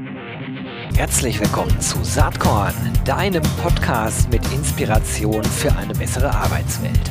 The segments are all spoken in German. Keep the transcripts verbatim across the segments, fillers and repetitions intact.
Herzlich willkommen zu Saatkorn, deinem Podcast mit Inspiration für eine bessere Arbeitswelt.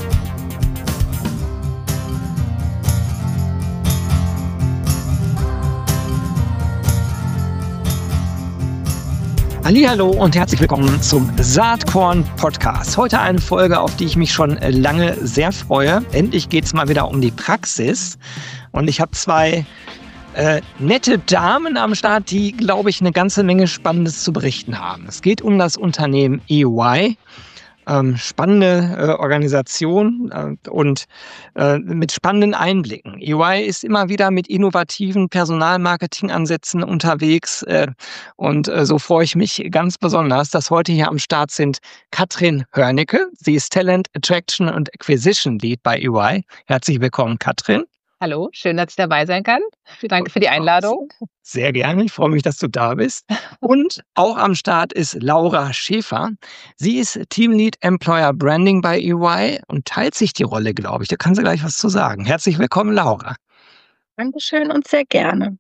Hallihallo und herzlich willkommen zum Saatkorn Podcast. Heute eine Folge, auf die ich mich schon lange sehr freue. Endlich geht es mal wieder um die Praxis und ich habe zwei Äh, nette Damen am Start, die, glaube ich, eine ganze Menge Spannendes zu berichten haben. Es geht um das Unternehmen E Y, ähm, spannende äh, Organisation äh, und äh, mit spannenden Einblicken. E Y ist immer wieder mit innovativen Personalmarketing-Ansätzen unterwegs äh, und äh, so freue ich mich ganz besonders, dass heute hier am Start sind Katrin Hörnicke. Sie ist Talent Attraction und Acquisition Lead bei E Y. Herzlich willkommen, Katrin. Hallo, schön, dass ich dabei sein kann. Danke für die Einladung. Sehr gerne, ich freue mich, dass du da bist. Und auch am Start ist Laura Schäfer. Sie ist Teamlead Employer Branding bei E Y und teilt sich die Rolle, glaube ich. Da kann sie gleich was zu sagen. Herzlich willkommen, Laura. Dankeschön und sehr gerne.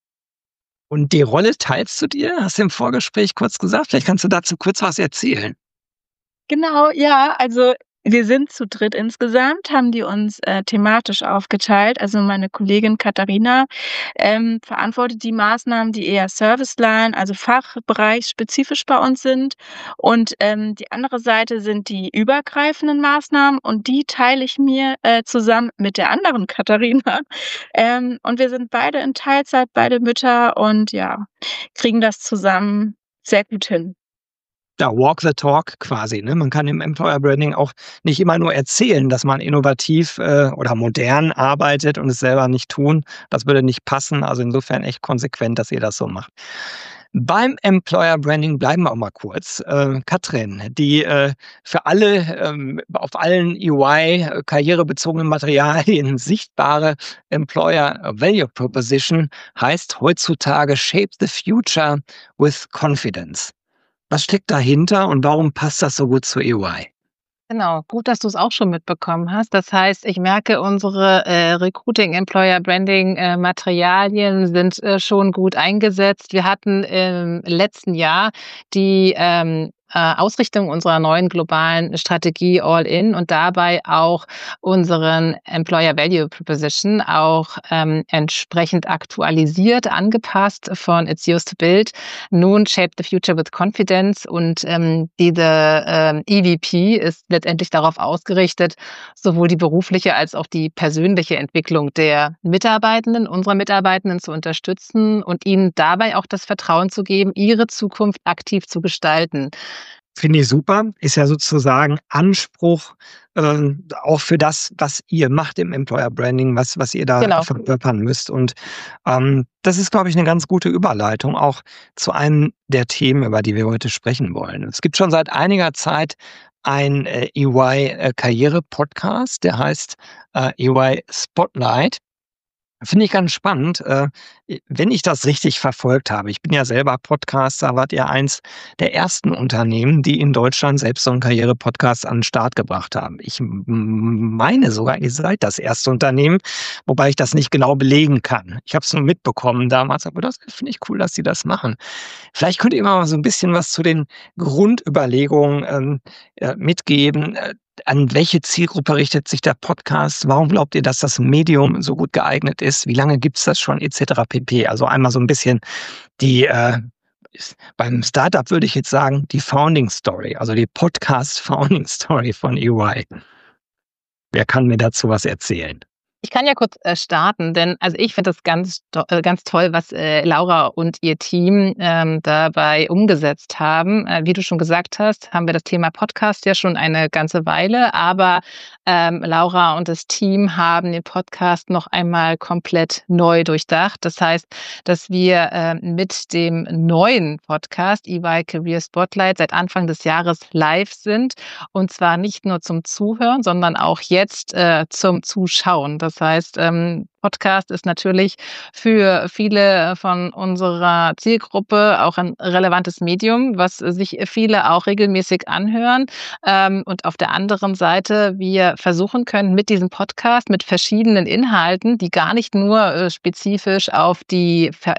Und die Rolle teilst du dir? Hast du im Vorgespräch kurz gesagt? Vielleicht kannst du dazu kurz was erzählen. Genau, ja, also wir sind zu dritt insgesamt, haben die uns äh, thematisch aufgeteilt. Also meine Kollegin Katharina ähm, verantwortet die Maßnahmen, die eher Serviceline, also fachbereichsspezifisch bei uns sind. Und ähm, die andere Seite sind die übergreifenden Maßnahmen und die teile ich mir äh, zusammen mit der anderen Katharina. Ähm, und wir sind beide in Teilzeit, beide Mütter und ja, kriegen das zusammen sehr gut hin. Ja, walk the talk quasi. Ne? Man kann im Employer Branding auch nicht immer nur erzählen, dass man innovativ äh, oder modern arbeitet und es selber nicht tun. Das würde nicht passen. Also insofern echt konsequent, dass ihr das so macht. Beim Employer Branding bleiben wir auch mal kurz. Äh, Katrin, die äh, für alle ähm, auf allen E Y karrierebezogenen Materialien sichtbare Employer Value Proposition heißt heutzutage Shape the Future with Confidence. Was steckt dahinter und warum passt das so gut zu E Y? Genau, gut, dass du es auch schon mitbekommen hast. Das heißt, ich merke, unsere äh, Recruiting, Employer Branding äh, Materialien sind äh, schon gut eingesetzt. Wir hatten im letzten Jahr die ähm, äh, Ausrichtung unserer neuen globalen Strategie All-In und dabei auch unseren Employer Value Proposition auch ähm, entsprechend aktualisiert, angepasst von It's Used to Build. Nun Shape the Future with Confidence und ähm, diese ähm, E V P ist letztendlich darauf ausgerichtet, sowohl die berufliche als auch die persönliche Entwicklung der Mitarbeitenden, unserer Mitarbeitenden zu unterstützen und ihnen dabei auch das Vertrauen zu geben, ihre Zukunft aktiv zu gestalten. Finde ich super. Ist ja sozusagen Anspruch äh, auch für das, was ihr macht im Employer Branding, was, was ihr da Genau. verkörpern müsst. Und ähm, das ist, glaube ich, eine ganz gute Überleitung auch zu einem der Themen, über die wir heute sprechen wollen. Es gibt schon seit einiger Zeit ein äh, E Y-Karriere-Podcast, der heißt äh, E Y Spotlight. Finde ich ganz spannend, äh, wenn ich das richtig verfolgt habe. Ich bin ja selber Podcaster, wart ihr eins der ersten Unternehmen, die in Deutschland selbst so einen Karriere-Podcast an den Start gebracht haben. Ich m- meine sogar, ihr seid das erste Unternehmen, wobei ich das nicht genau belegen kann. Ich habe es nur mitbekommen damals, aber das finde ich cool, dass sie das machen. Vielleicht könnt ihr mal so ein bisschen was zu den Grundüberlegungen ähm, äh, mitgeben. Äh, An welche Zielgruppe richtet sich der Podcast? Warum glaubt ihr, dass das Medium so gut geeignet ist? Wie lange gibt's das schon et cetera pp? Also einmal so ein bisschen die, äh, beim Startup würde ich jetzt sagen, die Founding Story, also die Podcast Founding Story von E Y. Wer kann mir dazu was erzählen? Ich kann ja kurz äh, starten, denn also ich finde das ganz, to- äh, ganz toll, was äh, Laura und ihr Team ähm, dabei umgesetzt haben. Äh, wie du schon gesagt hast, haben wir das Thema Podcast ja schon eine ganze Weile, aber ähm, Laura und das Team haben den Podcast noch einmal komplett neu durchdacht. Das heißt, dass wir äh, mit dem neuen Podcast E Y Career Spotlight seit Anfang des Jahres live sind und zwar nicht nur zum Zuhören, sondern auch jetzt äh, zum Zuschauen. Das heißt, ähm, Podcast ist natürlich für viele von unserer Zielgruppe auch ein relevantes Medium, was sich viele auch regelmäßig anhören. Ähm, und auf der anderen Seite, wir versuchen können mit diesem Podcast, mit verschiedenen Inhalten, die gar nicht nur äh, spezifisch auf die Ver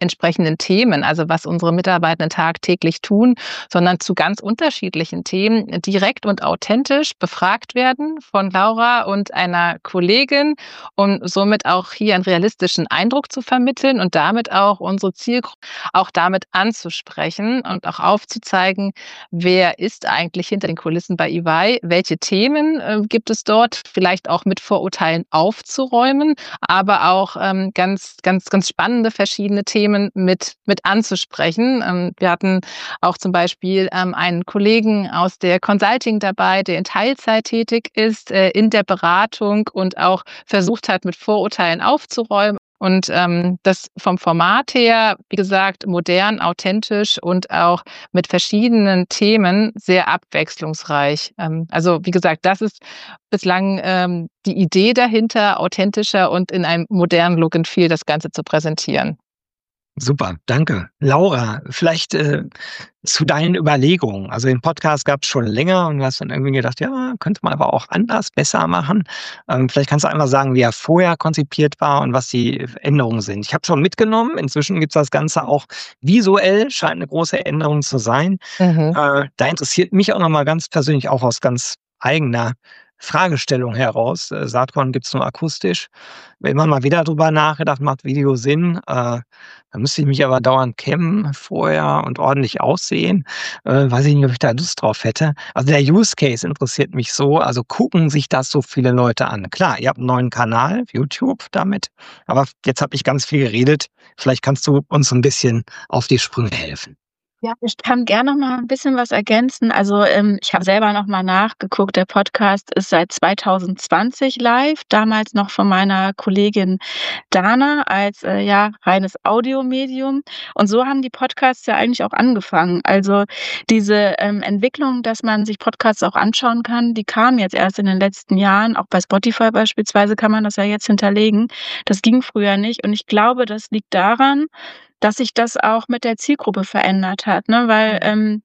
entsprechenden Themen, also was unsere Mitarbeitenden tagtäglich tun, sondern zu ganz unterschiedlichen Themen direkt und authentisch befragt werden von Laura und einer Kollegin, um somit auch hier einen realistischen Eindruck zu vermitteln und damit auch unsere Zielgruppe auch damit anzusprechen und auch aufzuzeigen, wer ist eigentlich hinter den Kulissen bei E Y, welche Themen äh, gibt es dort, vielleicht auch mit Vorurteilen aufzuräumen, aber auch ähm, ganz, ganz, ganz spannende verschiedene Themen mit, mit anzusprechen. Ähm, wir hatten auch zum Beispiel ähm, einen Kollegen aus der Consulting dabei, der in Teilzeit tätig ist, äh, in der Beratung und auch versucht hat, mit Vorurteilen aufzuräumen. Und ähm, das vom Format her, wie gesagt, modern, authentisch und auch mit verschiedenen Themen sehr abwechslungsreich. Ähm, also wie gesagt, das ist bislang ähm, die Idee dahinter, authentischer und in einem modernen Look and Feel das Ganze zu präsentieren. Super, danke. Laura, vielleicht äh, zu deinen Überlegungen. Also den Podcast gab es schon länger und du hast dann irgendwie gedacht, ja, könnte man aber auch anders, besser machen. Ähm, vielleicht kannst du einmal sagen, wie er vorher konzipiert war und was die Änderungen sind. Ich habe schon mitgenommen, inzwischen gibt es das Ganze auch visuell, scheint eine große Änderung zu sein. Mhm. Äh, da interessiert mich auch nochmal ganz persönlich, auch aus ganz eigener Fragestellung heraus. Äh, Saatkorn gibt es nur akustisch. Immer mal wieder drüber nachgedacht, macht Video Sinn? Äh, da müsste ich mich aber dauernd kämmen vorher und ordentlich aussehen. Äh, weiß ich nicht, ob ich da Lust drauf hätte. Also der Use Case interessiert mich so. Also gucken sich das so viele Leute an. Klar, ihr habt einen neuen Kanal, YouTube damit. Aber jetzt habe ich ganz viel geredet. Vielleicht kannst du uns ein bisschen auf die Sprünge helfen. Ja, ich kann gerne noch mal ein bisschen was ergänzen. Also, ähm, ich habe selber noch mal nachgeguckt. Der Podcast ist seit zwanzig zwanzig live, damals noch von meiner Kollegin Dana als, äh, ja, reines Audiomedium. Und so haben die Podcasts ja eigentlich auch angefangen. Also, diese, ähm, Entwicklung, dass man sich Podcasts auch anschauen kann, die kam jetzt erst in den letzten Jahren. Auch bei Spotify beispielsweise kann man das ja jetzt hinterlegen. Das ging früher nicht. Und ich glaube, das liegt daran, dass sich das auch mit der Zielgruppe verändert hat, ne? Weil, ähm,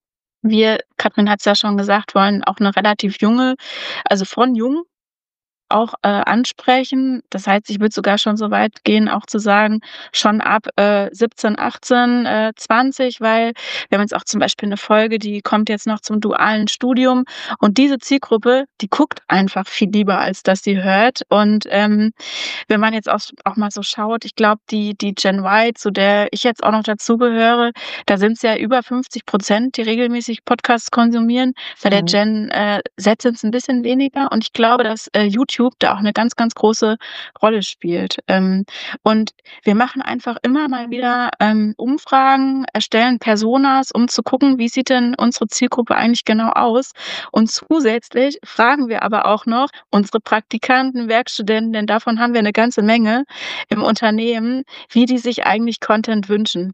wir, Katrin hat's ja schon gesagt, wollen auch 'ne relativ junge, also von jung auch, äh, ansprechen. Das heißt, ich würde sogar schon so weit gehen, auch zu sagen, schon ab, äh, siebzehn, achtzehn, äh, zwanzig, weil wir haben jetzt auch zum Beispiel eine Folge, die kommt jetzt noch zum dualen Studium und diese Zielgruppe, die guckt einfach viel lieber, als dass sie hört. Und, ähm, wenn man jetzt auch auch mal so schaut, ich glaube, die die Gen Y, zu der ich jetzt auch noch dazugehöre, da sind's ja über fünfzig Prozent, die regelmäßig Podcasts konsumieren. Bei der Mhm. Gen, äh, Z sind's 'n bisschen weniger und ich glaube, dass, äh, YouTube da auch eine ganz, ganz große Rolle spielt. Ähm, und wir machen einfach immer mal wieder, ähm, Umfragen, erstellen Personas, um zu gucken, wie sieht denn unsere Zielgruppe eigentlich genau aus? Und zusätzlich fragen wir aber auch noch unsere Praktikanten, Werkstudenten, denn davon haben wir eine ganze Menge im Unternehmen, wie die sich eigentlich Content wünschen.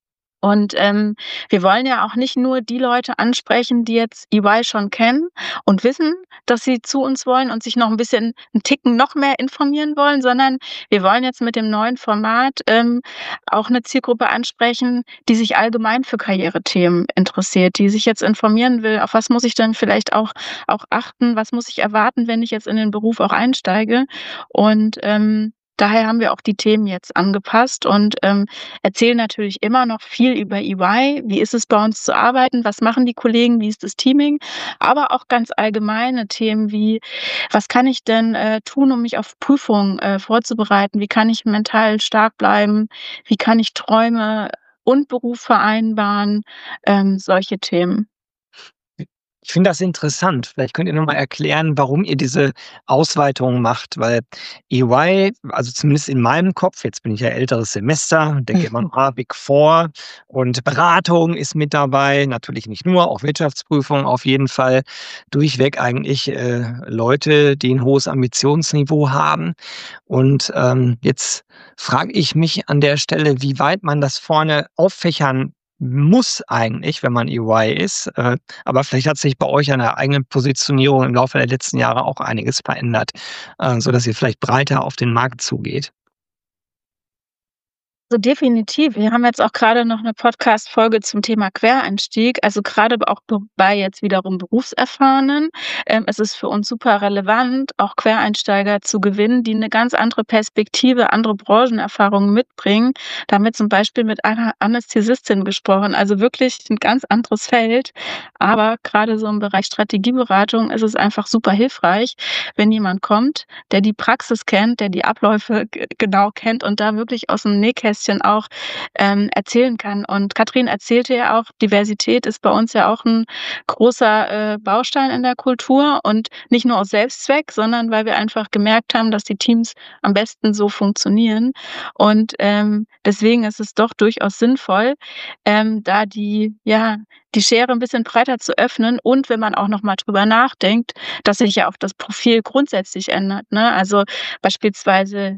Und, ähm, wir wollen ja auch nicht nur die Leute ansprechen, die jetzt E Y schon kennen und wissen, dass sie zu uns wollen und sich noch ein bisschen 'n Ticken noch mehr informieren wollen, sondern wir wollen jetzt mit dem neuen Format, ähm, auch eine Zielgruppe ansprechen, die sich allgemein für Karrierethemen interessiert, die sich jetzt informieren will: „Auf was muss ich denn vielleicht auch auch achten? Was muss ich erwarten, wenn ich jetzt in den Beruf auch einsteige?“ Und, ähm, daher haben wir auch die Themen jetzt angepasst und, ähm, erzählen natürlich immer noch viel über E Y. Wie ist es bei uns zu arbeiten? Was machen die Kollegen? Wie ist das Teaming? Aber auch ganz allgemeine Themen wie: Was kann ich denn, äh, tun, um mich auf Prüfungen, äh, vorzubereiten? Wie kann ich mental stark bleiben? Wie kann ich Träume und Beruf vereinbaren? Ähm, solche Themen. Ich finde das interessant. Vielleicht könnt ihr noch mal erklären, warum ihr diese Ausweitung macht, weil E Y, also zumindest in meinem Kopf, jetzt bin ich ja älteres Semester, denke immer noch, ah, Big Four und Beratung ist mit dabei, natürlich nicht nur, auch Wirtschaftsprüfung auf jeden Fall. Durchweg eigentlich äh, Leute, die ein hohes Ambitionsniveau haben. Und ähm, jetzt frage ich mich an der Stelle, wie weit man das vorne auffächern muss eigentlich, wenn man E Y ist. Äh, aber vielleicht hat sich bei euch an der eigenen Positionierung im Laufe der letzten Jahre auch einiges verändert, äh, sodass ihr vielleicht breiter auf den Markt zugeht. So definitiv. Wir haben jetzt auch gerade noch eine Podcast-Folge zum Thema Quereinstieg. Also, gerade auch b bei jetzt wiederum Berufserfahrenen, ähm, ist es für uns super relevant, auch Quereinsteiger zu gewinnen, die eine ganz andere Perspektive, andere Branchenerfahrungen mitbringen. Da haben wir zum Beispiel mit einer Anästhesistin gesprochen, also wirklich ein ganz anderes Feld. Aber gerade so im Bereich Strategieberatung ist es einfach super hilfreich, wenn jemand kommt, der die Praxis kennt, der die Abläufe g genau kennt und da wirklich aus dem Nähkästchen auch, ähm, erzählen kann. Und Katrin erzählte ja auch, Diversität ist bei uns ja auch ein großer, äh, Baustein in der Kultur und nicht nur aus Selbstzweck, sondern weil wir einfach gemerkt haben, dass die Teams am besten so funktionieren. Und, ähm, deswegen ist es doch durchaus sinnvoll, ähm, da die ja, die Schere ein bisschen breiter zu öffnen und wenn man auch noch mal drüber nachdenkt, dass sich ja auch das Profil grundsätzlich ändert, ne? Also, beispielsweise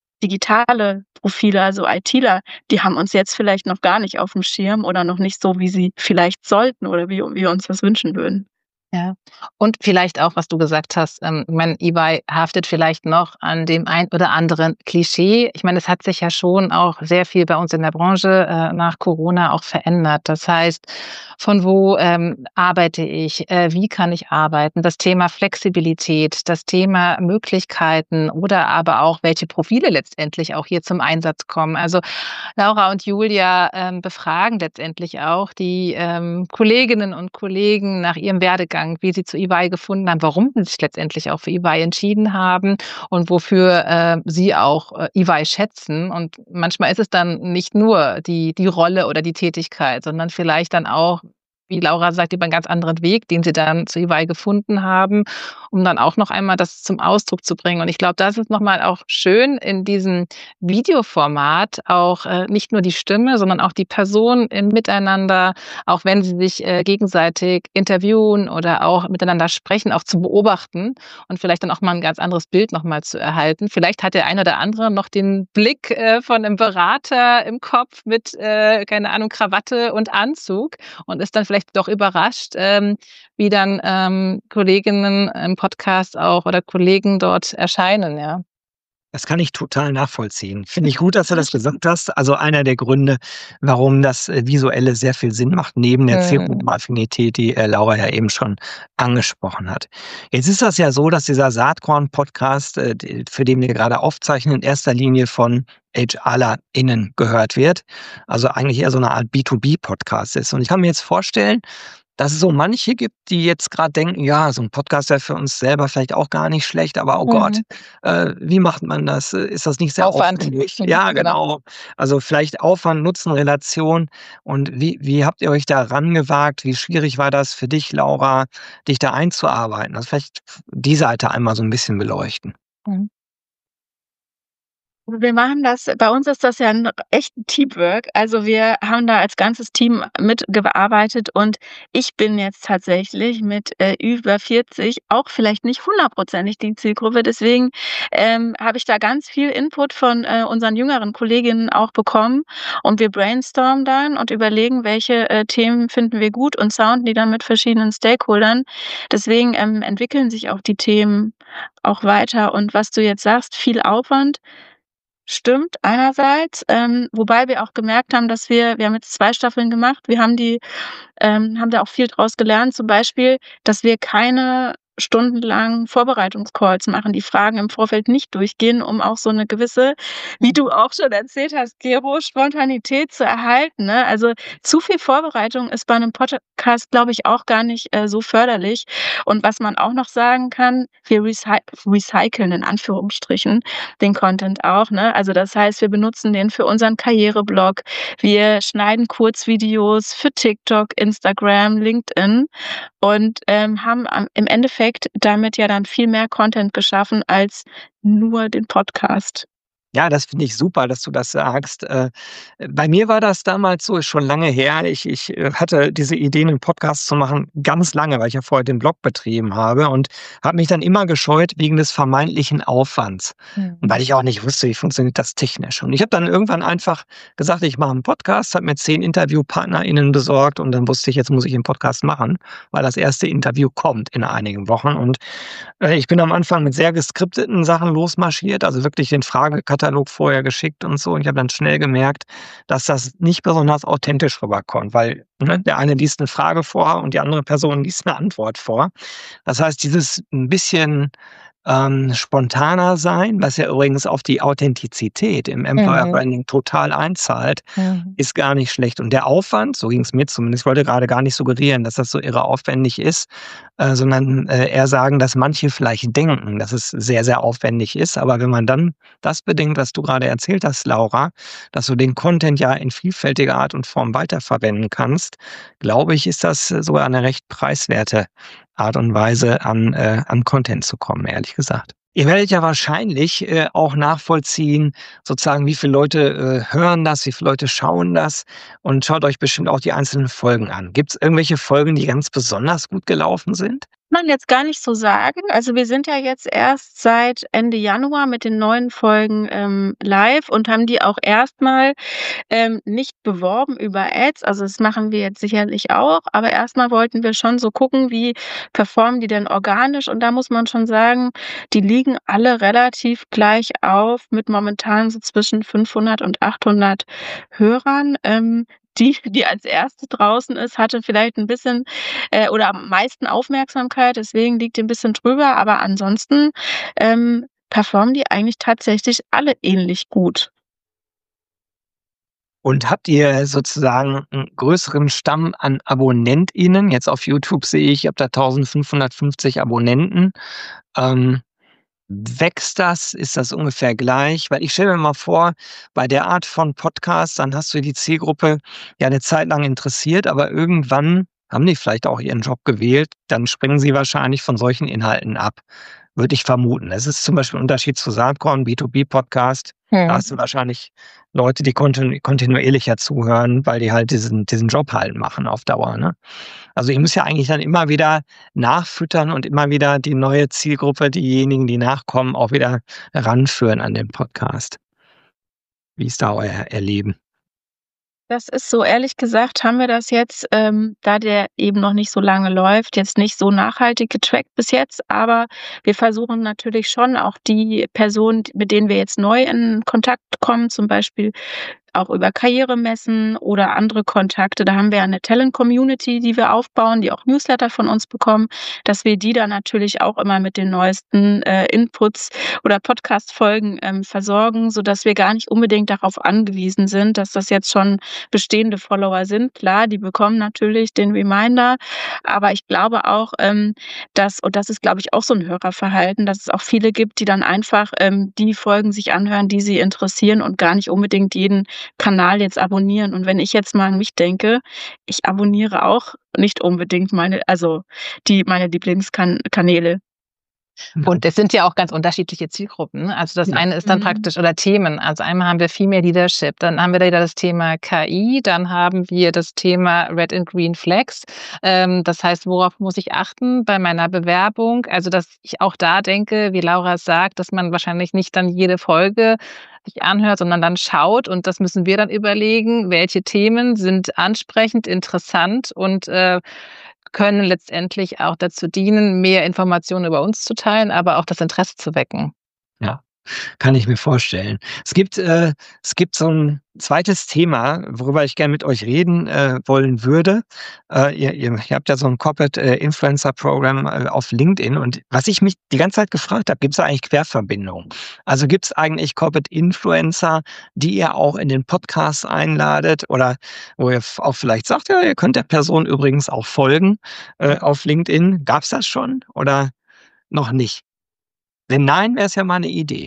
digitale Profile, also ITler, die haben uns jetzt vielleicht noch gar nicht auf dem Schirm oder noch nicht so, wie sie vielleicht sollten oder wie wir uns das wünschen würden. Ja. Und vielleicht auch, was du gesagt hast, ähm, ich meine, E Y haftet vielleicht noch an dem ein oder anderen Klischee. Ich meine, es hat sich ja schon auch sehr viel bei uns in der Branche äh, nach Corona auch verändert. Das heißt, von wo ähm, arbeite ich, äh, wie kann ich arbeiten, das Thema Flexibilität, das Thema Möglichkeiten oder aber auch, welche Profile letztendlich auch hier zum Einsatz kommen. Also Laura und Julia ähm, befragen letztendlich auch die ähm, Kolleginnen und Kollegen nach ihrem Werdegang, wie sie zu E Y gefunden haben, warum sie sich letztendlich auch für E Y entschieden haben und wofür äh, sie auch äh, E Y schätzen. Und manchmal ist es dann nicht nur die, die Rolle oder die Tätigkeit, sondern vielleicht dann auch, wie Laura sagt, über einen ganz anderen Weg, den sie dann zu E Y gefunden haben, um dann auch noch einmal das zum Ausdruck zu bringen. Und ich glaube, das ist nochmal auch schön in diesem Videoformat, auch äh, nicht nur die Stimme, sondern auch die Person im Miteinander, auch wenn sie sich äh, gegenseitig interviewen oder auch miteinander sprechen, auch zu beobachten und vielleicht dann auch mal ein ganz anderes Bild nochmal zu erhalten. Vielleicht hat der ein oder andere noch den Blick äh, von einem Berater im Kopf mit, äh, keine Ahnung, Krawatte und Anzug und ist dann vielleicht doch überrascht, ähm, wie dann ähm, Kolleginnen im Podcast auch oder Kollegen dort erscheinen, ja. Das kann ich total nachvollziehen. Finde ich gut, dass du das gesagt hast. Also einer der Gründe, warum das äh, Visuelle sehr viel Sinn macht, neben der Mhm. Zielgruppenaffinität, die äh, Laura ja eben schon angesprochen hat. Jetzt ist das ja so, dass dieser Saatkorn-Podcast, äh, die- für den wir gerade aufzeichnen, in erster Linie von HRlerInnen gehört wird. Also eigentlich eher so eine Art B zwei B-Podcast ist. Und ich kann mir jetzt vorstellen, dass es so manche gibt, die jetzt gerade denken, ja, so ein Podcast wäre für uns selber vielleicht auch gar nicht schlecht, aber oh Gott, Mhm. äh, wie macht man das? Äh, Ist das nicht sehr Aufwand. aufwendig? Mhm, Ja, genau. genau. Also vielleicht Aufwand, Nutzen, Relation. Und wie, wie habt ihr euch da rangewagt? Wie schwierig war das für dich, Laura, dich da einzuarbeiten? Also vielleicht die Seite einmal so ein bisschen beleuchten. Mhm. Wir machen das bei uns ist das ja 'n echt 'n Teamwork. Also, wir haben da als ganzes Team mitgearbeitet und ich bin jetzt tatsächlich mit, äh, über vierzig auch vielleicht nicht hundertprozentig die Zielgruppe. Deswegen, ähm, habe ich da ganz viel Input von, äh, unseren jüngeren Kolleginnen auch bekommen und wir brainstormen dann und überlegen, welche, äh, Themen finden wir gut und sounden die dann mit verschiedenen Stakeholdern. Deswegen, ähm, entwickeln sich auch die Themen auch weiter und was du jetzt sagst, viel Aufwand. Stimmt, einerseits, ähm, wobei wir auch gemerkt haben, dass wir wir haben jetzt zwei Staffeln gemacht. Wir haben die ähm, haben da auch viel draus gelernt, zum Beispiel, dass wir keine stundenlangen Vorbereitungscalls machen, die Fragen im Vorfeld nicht durchgehen, um auch so eine gewisse, wie du auch schon erzählt hast, Gero, Spontanität zu erhalten, ne? Also, zu viel Vorbereitung ist bei einem Podcast, glaube ich, auch gar nicht, äh, so förderlich. Und was man auch noch sagen kann, wir recy recyceln in Anführungsstrichen den Content auch, ne? Also, das heißt, wir benutzen den für unseren Karriereblog. Wir schneiden Kurzvideos für TikTok, Instagram, LinkedIn und, ähm, haben am im Endeffekt damit ja dann viel mehr Content geschaffen als nur den Podcast. Ja, das finde ich super, dass du das sagst. Äh, bei mir war das damals so, ist schon lange her. Ich ich, äh, hatte diese Idee, 'nen Podcast zu machen, ganz lange, weil ich ja vorher den Blog betrieben habe und habe mich dann immer gescheut wegen des vermeintlichen Aufwands und weil Mhm. ich auch nicht wusste, wie funktioniert das technisch. Und ich habe dann irgendwann einfach gesagt: „Ich mache 'n Podcast“, habe mir zehn InterviewpartnerInnen besorgt und dann wusste ich, jetzt muss ich 'n Podcast machen, weil das erste Interview kommt in einigen Wochen. Und, äh, ich bin am Anfang mit sehr geskripteten Sachen losmarschiert, also wirklich den Fragekatalog Fragenkatalog vorher geschickt und so. Und ich habe dann schnell gemerkt, dass das nicht besonders authentisch rüberkommt, weil, ne, der eine liest eine Frage vor und die andere Person liest eine Antwort vor. Das heißt, dieses ein bisschen ähm, spontaner sein, was ja übrigens auf die Authentizität im Employer Mhm. Branding total einzahlt, Mhm. ist gar nicht schlecht. Und der Aufwand, so ging es mir zumindest, ich wollte gerade gar nicht suggerieren, dass das so irre aufwendig ist, äh, sondern äh, eher sagen, dass manche vielleicht denken, dass es sehr, sehr aufwendig ist. Aber wenn man dann das bedenkt, was du gerade erzählt hast, Laura, dass du den Content ja in vielfältiger Art und Form weiterverwenden kannst, glaube ich, ist das äh, sogar eine recht preiswerte Art und Weise, an, äh, an Content zu kommen, ehrlich gesagt. Ihr werdet ja wahrscheinlich äh, auch nachvollziehen, sozusagen, wie viele Leute äh, hören das, wie viele Leute schauen das und schaut euch bestimmt auch die einzelnen Folgen an. Gibt es irgendwelche Folgen, die ganz besonders gut gelaufen sind? Kann man jetzt gar nicht so sagen. Also, wir sind ja jetzt erst seit Ende Januar mit den neuen Folgen, ähm, live und haben die auch erstmal ähm, nicht beworben über Ads. Also, das machen wir jetzt sicherlich auch, aber erstmal wollten wir schon so gucken, wie performen die denn organisch? Und da muss man schon sagen, die liegen alle relativ gleich auf mit momentan so zwischen fünfhundert und achthundert Hörern. Ähm, die, die als Erste draußen ist, hatte vielleicht ein bisschen äh, oder am meisten Aufmerksamkeit, deswegen liegt die 'n bisschen drüber, aber ansonsten, ähm, performen die eigentlich tatsächlich alle ähnlich gut. Und habt ihr sozusagen einen größeren Stamm an AbonnentInnen? Jetzt auf YouTube sehe ich, ihr habt da eintausendfünfhundertfünfzig Abonnenten. Ähm, Wächst das? Ist das ungefähr gleich? Weil ich stelle mir mal vor, bei der Art von Podcast, dann hast du die Zielgruppe ja eine Zeit lang interessiert, aber irgendwann haben die vielleicht auch ihren Job gewählt, dann springen sie wahrscheinlich von solchen Inhalten ab, würde ich vermuten. Es ist zum Beispiel 'n Unterschied zu Saatkorn, B zwei B Podcast. Da Mhm. hast du wahrscheinlich Leute, die kontinu kontinuierlicher zuhören, weil die halt diesen diesen Job halt machen auf Dauer, ne? Also, ich muss ja eigentlich dann immer wieder nachfüttern und immer wieder die neue Zielgruppe, diejenigen, die nachkommen, auch wieder ranführen an den Podcast. Wie ist da euer Erleben? Das ist so, ehrlich gesagt haben wir das jetzt, ähm, da der eben noch nicht so lange läuft, jetzt nicht so nachhaltig getrackt bis jetzt, aber wir versuchen natürlich schon auch die Personen, mit denen wir jetzt neu in Kontakt kommen, zum Beispiel auch über Karrieremessen oder andere Kontakte. Da haben wir eine Talent-Community, die wir aufbauen, die auch Newsletter von uns bekommen, dass wir die dann natürlich auch immer mit den neuesten äh, Inputs oder Podcast-Folgen ähm, versorgen, sodass wir gar nicht unbedingt darauf angewiesen sind, dass das jetzt schon bestehende Follower sind. Klar, die bekommen natürlich den Reminder, aber ich glaube auch, ähm, dass, und das ist, glaube ich, auch so ein Hörerverhalten, dass es auch viele gibt, die dann einfach ähm, die Folgen sich anhören, die sie interessieren und gar nicht unbedingt jeden Kanal jetzt abonnieren. Und wenn ich jetzt mal an mich denke, ich abonniere auch nicht unbedingt meine, also die meine Lieblingskanäle. Und es sind ja auch ganz unterschiedliche Zielgruppen, ne? Also, das Ja. eine ist dann Mhm. praktisch oder Themen. Also, einmal haben wir Female Leadership, dann haben wir da wieder das Thema K I, dann haben wir das Thema Red and Green Flags. Ähm, das heißt, worauf muss ich achten bei meiner Bewerbung? Also, dass ich auch da denke, wie Laura sagt, dass man wahrscheinlich nicht dann jede Folge sich anhört, sondern dann schaut und das müssen wir dann überlegen, welche Themen sind ansprechend, interessant und, äh, können letztendlich auch dazu dienen, mehr Informationen über uns zu teilen, aber auch das Interesse zu wecken. Ja, kann ich mir vorstellen. Es gibt, äh, es gibt so ein zweites Thema, worüber ich gerne mit euch reden, äh, wollen würde. Äh, ihr ihr ihr habt ja so ein Corporate, äh, Influencer Programm, äh, auf LinkedIn und was ich mich die ganze Zeit gefragt habe, gibt es da eigentlich Querverbindungen? Also, gibt es eigentlich Corporate Influencer, die ihr auch in den Podcast einladet oder wo ihr f auch vielleicht sagt: „Ja, ihr könnt der Person übrigens auch folgen, äh, auf LinkedIn.“ Gab's das schon oder noch nicht? Wenn nein, wäre es ja mal 'ne Idee.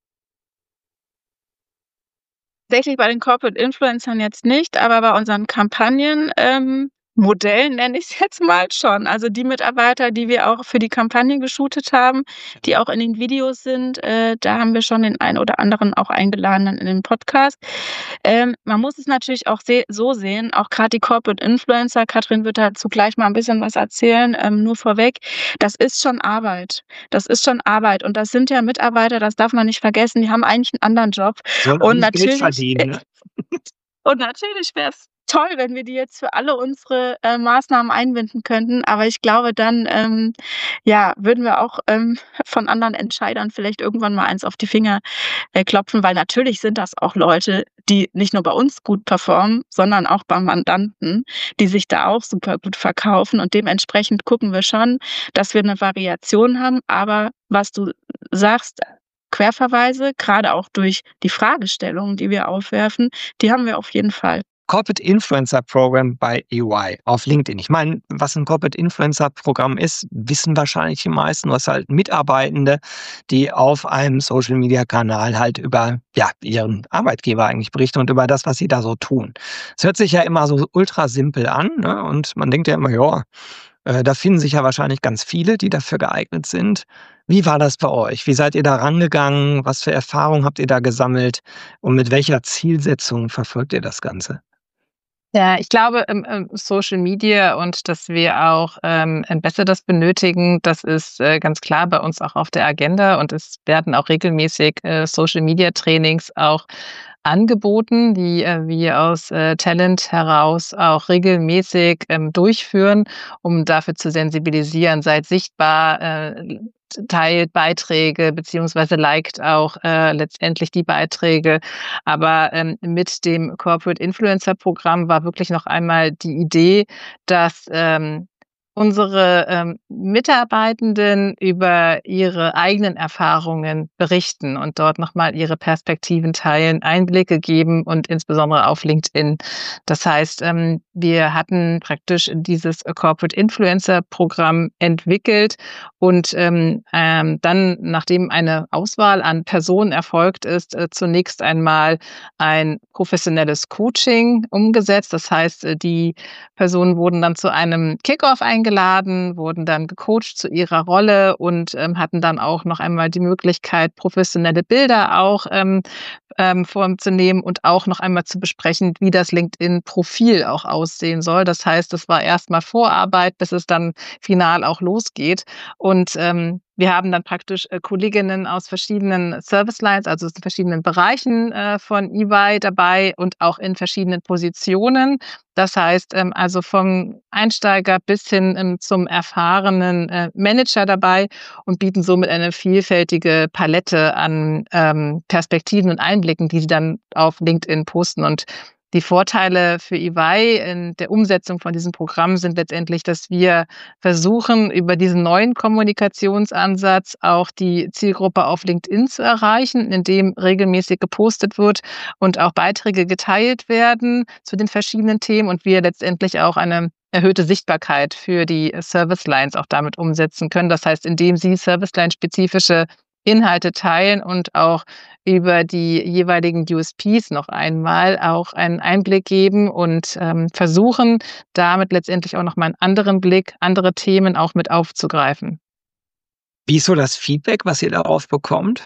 Tatsächlich bei den Corporate Influencern jetzt nicht, aber bei unseren Kampagnen ähm, Modellen nenne ich's jetzt mal schon. Also, die Mitarbeiter, die wir auch für die Kampagne geshootet haben, die auch in den Videos sind, äh, da haben wir schon den einen oder anderen auch eingeladen dann in den Podcast. Ähm, man muss es natürlich auch se so sehen, auch grad die Corporate Influencer, Katrin wird dazu gleich mal 'n bisschen was erzählen, ähm, nur vorweg, das ist schon Arbeit. Das ist schon Arbeit und das sind ja Mitarbeiter, das darf man nicht vergessen, die haben eigentlich 'n anderen Job Sollen auch und nicht Geld natürlich äh, verdienen, ne? und natürlich wär's toll, wenn wir die jetzt für alle unsere, äh, Maßnahmen einbinden könnten, aber ich glaube, dann, ähm, ja, würden wir auch, ähm, von anderen Entscheidern vielleicht irgendwann mal eins auf die Finger, äh, klopfen, weil natürlich sind das auch Leute, die nicht nur bei uns gut performen, sondern auch beim Mandanten, die sich da auch super gut verkaufen und dementsprechend gucken wir schon, dass wir 'ne Variation haben. Aber was du sagst, Querverweise, grade auch durch die Fragestellungen, die wir aufwerfen, die haben wir auf jeden Fall. Corporate Influencer Program bei E Y auf LinkedIn. Ich meine, was 'n Corporate Influencer Programm ist, wissen wahrscheinlich die meisten. Du hast halt Mitarbeitende, die auf einem Social-Media-Kanal halt über, ja, ihren Arbeitgeber eigentlich berichten und über das, was sie da so tun. Es hört sich ja immer so ultra simpel an, ne, und man denkt ja immer: „Ja, äh, da finden sich ja wahrscheinlich ganz viele, die dafür geeignet sind.“ Wie war das bei euch? Wie seid ihr da rangegangen? Was für Erfahrungen habt ihr da gesammelt und mit welcher Zielsetzung verfolgt ihr das Ganze? Ja, ich glaube, ähm, ähm, Social Media und dass wir auch, ähm, Ambassadors benötigen, das ist, äh, ganz klar bei uns auch auf der Agenda und es werden auch regelmäßig, äh, Social Media Trainings auch angeboten, die, äh, wir aus, äh, Talent heraus auch regelmäßig, ähm, durchführen, um dafür zu sensibilisieren. Seid sichtbar, äh, l teilt Beiträge beziehungsweise liked auch, äh, letztendlich die Beiträge. Aber, ähm, mit dem Corporate Influencer Programm war wirklich noch einmal die Idee, dass, ähm, unsere, ähm, Mitarbeitenden über ihre eigenen Erfahrungen berichten und dort noch mal ihre Perspektiven teilen, Einblicke geben und insbesondere auf LinkedIn. Das heißt, ähm, wir hatten praktisch dieses Corporate Influencer Programm entwickelt und, ähm, ähm, dann, nachdem eine Auswahl an Personen erfolgt ist, äh, zunächst einmal ein professionelles Coaching umgesetzt. Das heißt, äh, die Personen wurden dann zu einem Kick-Off eingeladen, wurden dann gecoacht zu ihrer Rolle und, ähm, hatten dann auch noch einmal die Möglichkeit, professionelle Bilder auch, ähm, ähm, vorzunehmen und auch noch einmal zu besprechen, wie das LinkedIn-Profil auch aussehen soll. Das heißt, das war erst mal Vorarbeit, bis es dann final auch losgeht. Und, ähm, wir haben dann praktisch, äh, Kolleginnen aus verschiedenen Service Lines, also aus den verschiedenen Bereichen, äh, von E Y dabei und auch in verschiedenen Positionen. Das heißt, ähm, also vom Einsteiger bis hin, ähm, zum erfahrenen, äh, Manager dabei und bieten somit eine vielfältige Palette an, ähm, Perspektiven und Einblicken, die sie dann auf LinkedIn posten. Und die Vorteile für E Y in der Umsetzung von diesem Programm sind letztendlich, dass wir versuchen, über diesen neuen Kommunikationsansatz auch die Zielgruppe auf LinkedIn zu erreichen, indem regelmäßig gepostet wird und auch Beiträge geteilt werden zu den verschiedenen Themen und wir letztendlich auch eine erhöhte Sichtbarkeit für die Service Lines auch damit umsetzen können. Das heißt, indem sie Service Line-spezifische Inhalte teilen und auch über die jeweiligen U S Ps noch einmal auch einen Einblick geben und, ähm, versuchen, damit letztendlich auch noch mal 'n anderen Blick, andere Themen auch mit aufzugreifen. Wie ist so das Feedback, was ihr darauf bekommt?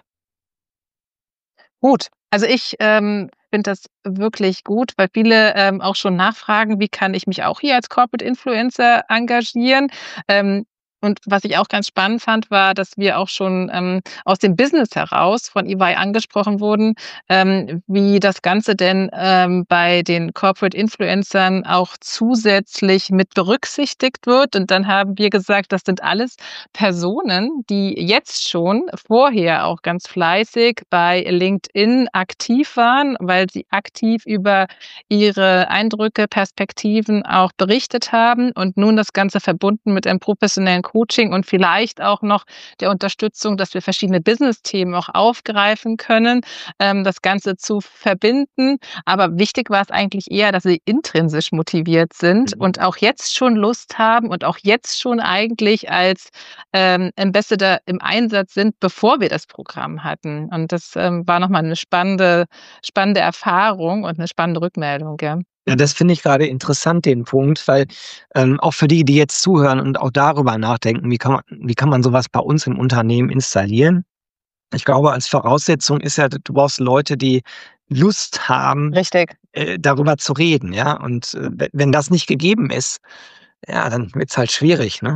Gut. Also, ich, ähm, finde das wirklich gut, weil viele, ähm, auch schon nachfragen: „Wie kann ich mich auch hier als Corporate Influencer engagieren?“ Ähm, und was ich auch ganz spannend fand, war, dass wir auch schon, ähm, aus dem Business heraus von E Y angesprochen wurden, ähm, wie das Ganze denn, ähm, bei den Corporate Influencern auch zusätzlich mit berücksichtigt wird. Und dann haben wir gesagt, das sind alles Personen, die jetzt schon vorher auch ganz fleißig bei LinkedIn aktiv waren, weil sie aktiv über ihre Eindrücke, Perspektiven auch berichtet haben und nun das Ganze verbunden mit einem professionellen Coaching und vielleicht auch noch der Unterstützung, dass wir verschiedene Business-Themen auch aufgreifen können, ähm, das Ganze zu verbinden. Aber wichtig war es eigentlich eher, dass sie intrinsisch motiviert sind Mhm. und auch jetzt schon Lust haben und auch jetzt schon eigentlich als, ähm, Ambassador im Einsatz sind, bevor wir das Programm hatten. Und das, ähm, war noch mal 'ne spannende spannende Erfahrung und 'ne spannende Rückmeldung, ja. Ja, das finde ich grade interessant, den Punkt, weil, ähm, auch für die, die jetzt zuhören und auch darüber nachdenken: „Wie kann man wie kann man so was bei uns im Unternehmen installieren?“ Ich glaube, als Voraussetzung ist ja, d du brauchst Leute, die Lust haben, Richtig. äh, darüber zu reden, ja? Und, äh, we wenn das nicht gegeben ist, ja, dann wird's halt schwierig, ne?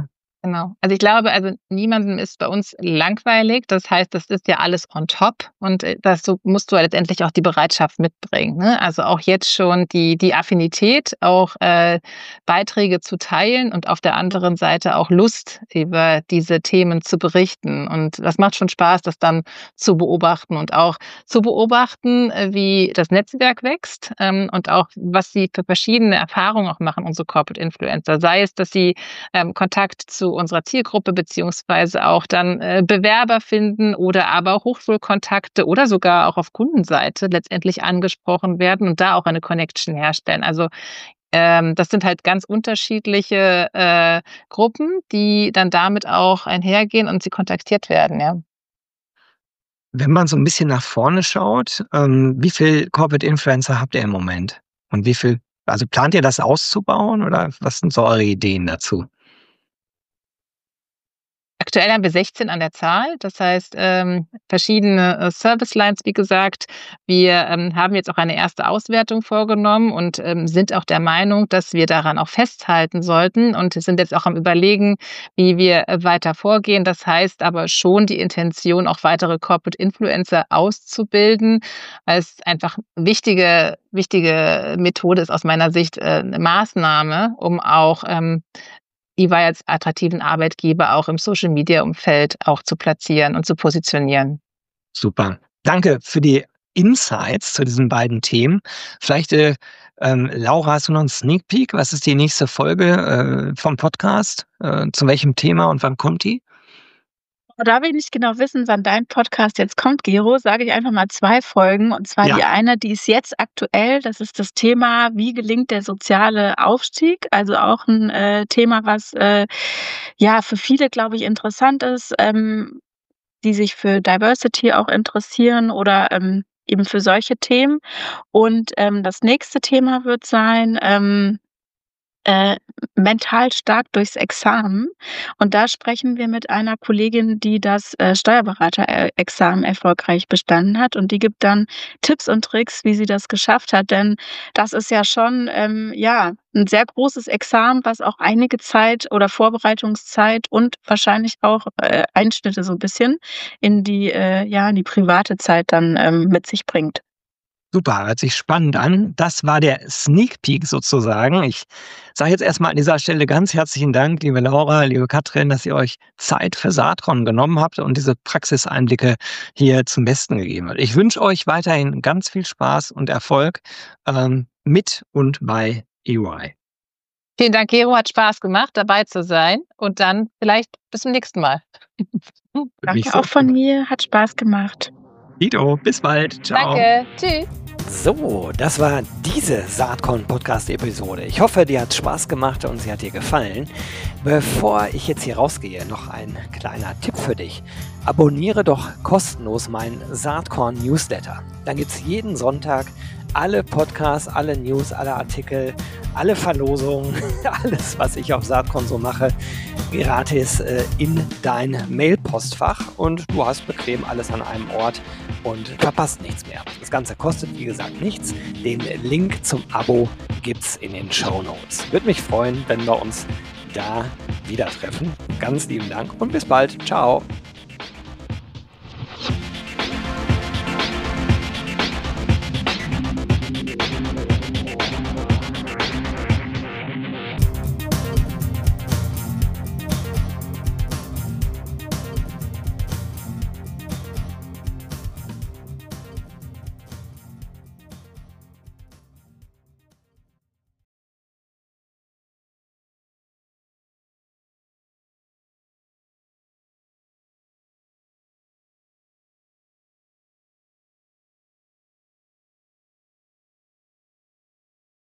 Genau. Also ich glaube, also niemandem ist bei uns langweilig. Das heißt, das ist ja alles on top und äh, das so musst du ja letztendlich auch die Bereitschaft mitbringen. Ne? Also auch jetzt schon die, die Affinität, auch äh, Beiträge zu teilen und auf der anderen Seite auch Lust, über diese Themen zu berichten. Und das macht schon Spaß, das dann zu beobachten und auch zu beobachten, äh, wie das Netzwerk wächst ähm, und auch, was sie für verschiedene Erfahrungen auch machen, unsere Corporate Influencer. Sei es, dass sie ähm, Kontakt zu unserer Zielgruppe beziehungsweise auch dann äh, Bewerber finden oder aber auch Hochschulkontakte oder sogar auch auf Kundenseite letztendlich angesprochen werden und da auch eine Connection herstellen. Also ähm, das sind halt ganz unterschiedliche äh, Gruppen, die dann damit auch einhergehen und sie kontaktiert werden, ja. Wenn man so ein bisschen nach vorne schaut, ähm, wie viel Corporate Influencer habt ihr im Moment? Und wie viel also plant ihr das auszubauen oder was sind so eure Ideen dazu? Aktuell haben wir sechzehn an der Zahl, das heißt, ähm, verschiedene, äh, Servicelines, wie gesagt. Wir, ähm, haben jetzt auch eine erste Auswertung vorgenommen und, ähm, sind auch der Meinung, dass wir daran auch festhalten sollten und sind jetzt auch am Überlegen, wie wir, äh, weiter vorgehen. Das heißt aber schon die Intention, auch weitere Corporate Influencer auszubilden, weil es einfach wichtige wichtige Methode ist aus meiner Sicht, äh, 'ne Maßnahme, um auch, ähm, E Y als attraktiven Arbeitgeber auch im Social-Media-Umfeld auch zu platzieren und zu positionieren. Super. Danke für die Insights zu diesen beiden Themen. Vielleicht, äh, ähm, Laura, hast du noch 'n Sneak Peek? Was ist die nächste Folge, äh, vom Podcast? Äh, zu welchem Thema und wann kommt die? Da wir nicht genau wissen, wann dein Podcast jetzt kommt, Gero, sage ich einfach mal zwei Folgen. Und zwar Ja, die eine, die ist jetzt aktuell. Das ist das Thema: Wie gelingt der soziale Aufstieg? Also auch ein äh, Thema, was, äh, ja, für viele, glaube ich, interessant ist, ähm, die sich für Diversity auch interessieren oder, ähm, eben für solche Themen. Und, ähm, das nächste Thema wird sein, ähm äh, mental stark durchs Examen. Und da sprechen wir mit einer Kollegin, die das, äh, Steuerberater-Examen erfolgreich bestanden hat, und die gibt dann Tipps und Tricks, wie sie das geschafft hat. Denn das ist ja schon, ähm, ja, ein sehr großes Examen, was auch einige Zeit oder Vorbereitungszeit und wahrscheinlich auch, äh, Einschnitte so ein bisschen in die, äh ja, in die private Zeit dann, ähm, mit sich bringt. super, hört sich spannend an. Das war der Sneak Peek sozusagen. Ich sage jetzt erst mal an dieser Stelle ganz herzlichen Dank, liebe Laura, liebe Katrin, dass ihr euch Zeit für Saatkorn genommen habt und diese Praxiseinblicke hier zum Besten gegeben habt. Ich wünsche euch weiterhin ganz viel Spaß und Erfolg, ähm, mit und bei E Y. Vielen Dank, Gero, hat Spaß gemacht, dabei zu sein und dann vielleicht bis zum nächsten Mal. Würde mich Danke sehr auch von freuen. mir, hat Spaß gemacht. Dito, bis bald. Ciao. Danke, tschüss. So, das war diese Saatkorn-Podcast-Episode. Ich hoffe, dir hat Spaß gemacht und sie hat dir gefallen. Bevor ich jetzt hier rausgehe, noch ein kleiner Tipp für dich. Abonniere doch kostenlos meinen Saatkorn-Newsletter. Dann gibt es jeden Sonntag alle Podcasts, alle News, alle Artikel, alle Verlosungen, alles, was ich auf Saatkorn so mache, gratis äh, in dein Mailpostfach und du hast bequem alles an einem Ort und verpasst nichts mehr. Das Ganze kostet, wie gesagt, nichts. Den Link zum Abo gibt's in den Shownotes. Würde mich freuen, wenn wir uns da wieder treffen. Ganz lieben Dank und bis bald. Ciao.